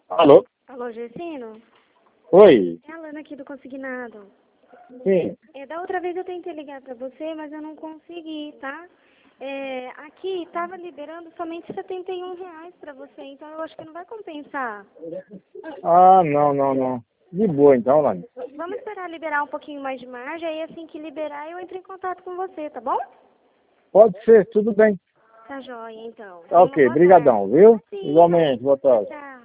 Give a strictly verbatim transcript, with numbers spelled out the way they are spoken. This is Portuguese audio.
Alô? Alô, Gessino? Oi? É a Lana aqui do Consignado. Sim. É, da outra vez eu tentei ligar pra você, mas eu não consegui, tá? É, aqui tava liberando somente setenta e um reais pra você, então eu acho que não vai compensar. Ah, não, não, não. De boa então, Lani. Vamos esperar liberar um pouquinho mais de margem, aí assim que liberar eu entro em contato com você, tá bom? Pode ser, tudo bem. Tá joia, então. Tá Tenha uma ok, boa brigadão, tarde. viu? Sim, Igualmente, boa tarde. tchau.